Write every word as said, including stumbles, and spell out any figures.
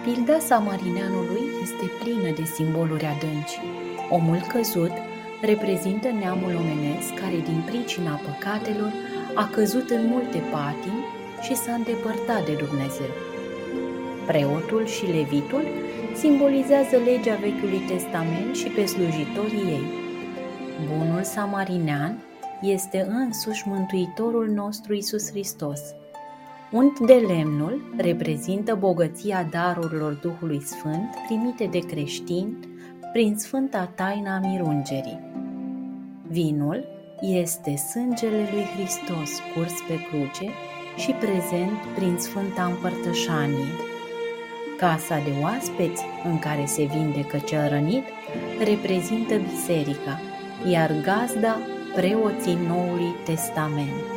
Pilda samarineanului este plină de simboluri adânci. Omul căzut reprezintă neamul omenesc care din pricina păcatelor a căzut în multe patimi și s-a îndepărtat de Dumnezeu. Preotul și levitul simbolizează legea Vechiului Testament și pe slujitorii ei. Bunul samarinean este însuși Mântuitorul nostru Iisus Hristos. Unt de lemnul reprezintă bogăția darurilor Duhului Sfânt primite de creștini prin sfânta taină a mirungerii. Vinul este sângele lui Hristos curs pe cruce și prezent prin sfânta împărtășanie. Casa de oaspeți în care se vindecă cel rănit reprezintă biserica, iar gazda preoții Noului Testament.